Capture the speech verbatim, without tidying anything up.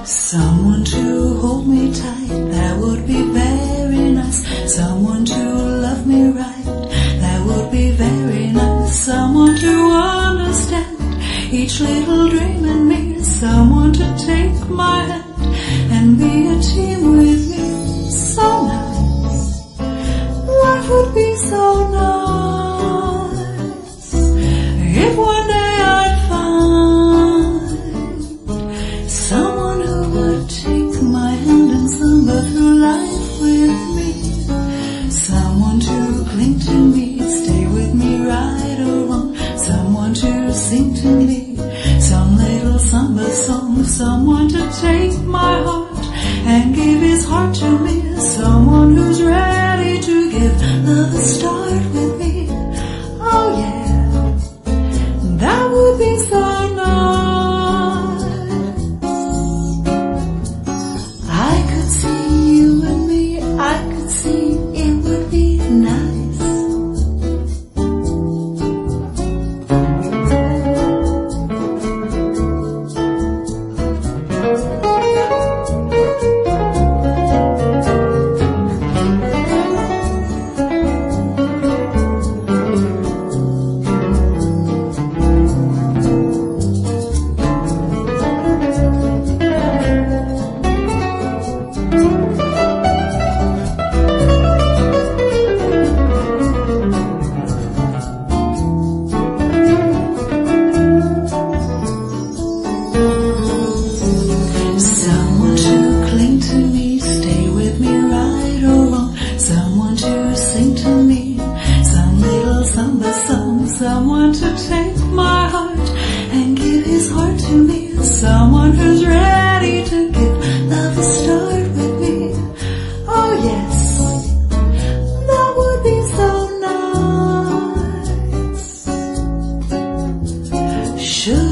Someone to hold me tight, that would be very nice. Someone to love me right, that would be very nice. Someone to understand each little dream in me. Someone to take my hand and be a team with me. So nice, life would be so nice if one day I'd find someone who would take my hand and samba through life with me. Someone to cling to me, stay with me right or wrong. Someone to sing to me some little samba song. Someone to take my heart and give his heart to me. Someone who's ready to give love a start with me. Oh yeah, that would be so nice. I could see you and me, I could see it would be nice. Someone to cling to me, stay with me right or wrong. Someone to sing to me some little samba song. Someone to take my heart and give his heart to me. Someone who's ready to give love a start with me. Oh yes, that would be so nice. Should